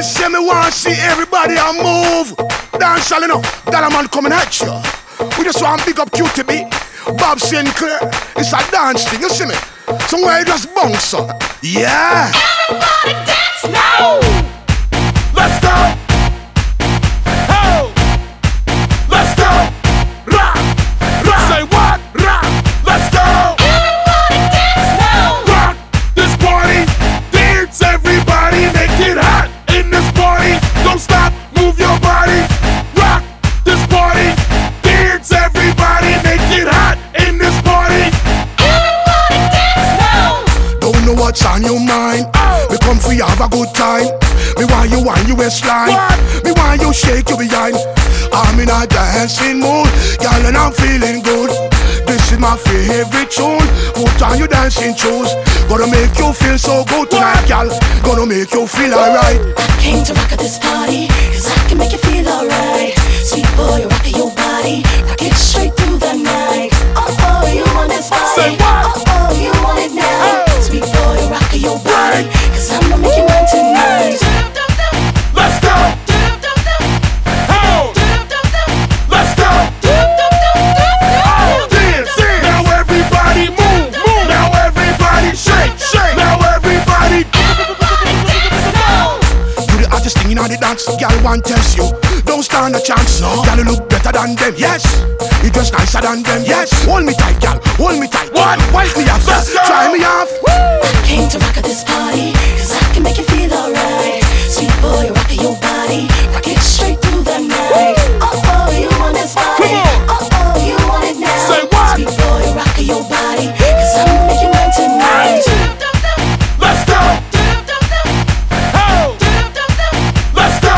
say me want see everybody a move. Dance all enough, that a man coming at you. We just want big up QTB, Bob Sinclair. It's a dance thing, you see me? Somewhere you just bounce up. Yeah. Everybody dance now. Let's go. Oh. Let's go. Rock. Rock. Say what? Rock. Let's go. Everybody dance now. Rock this party. Dance everybody. Make it hot in this party. Don't stop. Move your body. Rock this party. Dance everybody. Make it hot in this party. Everybody dance now. Don't know what's on your mind. We come for you have a good time. Me want you on your waistline. Me want you shake your behind. I'm in a dancing mood, girl, and I'm feeling good. This is my favorite tune. Put on your dancing shoes. Gonna make you feel so good tonight, girl. Gonna make you feel alright. I came to rock at this party, cause I can make you feel alright. Sweet boy, rock your body, rock it straight through the night. Oh, you want this body? Say what? Oh, you want it now? Hey. Sweet boy, rock your body, cause I'ma make you mine tonight. Let's go. Oh. Let's go. Oh, dance. Now everybody move. Now everybody shake. Now everybody. Do the hottest thing in all the dance. Girl want test you. Don't stand a chance. No. Girl you look better than them. Yes. You dress nicer than them. Yes. Hold me tight, girl. Hold me tight. What? Wipe me off. Try me off. I came to rock at this party, cause I can make you feel alright. Sweet boy, rock your body, rock it straight through the night. Oh, you want this body? Come on. Oh, you want it now? Say what? Sweet boy, rock your body, cause I'ma make you mine tonight. Let's go. Oh. Let's go.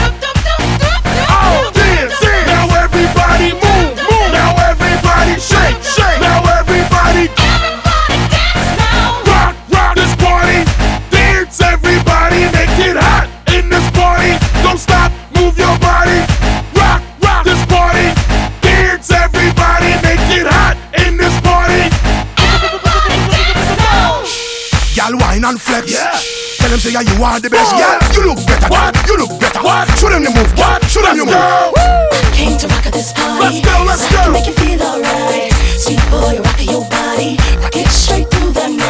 Oh, dance. Now everybody move. Now everybody shake. Now everybody. Dance now. Rock this party. Dance everybody. Make it hot in this party. Don't stop. Move your body. Rock this party. Dance everybody. Make it hot in this party. Y'all wine and flex. Yeah. Tell them say yeah, you are the best. Yeah, you look better. What? You look better. What? Show them you move. What? Show them you move. I came to rock at this party, Let's go. cause I can make you feel alright. Sweet boy, rock your body, rock it straight through the night.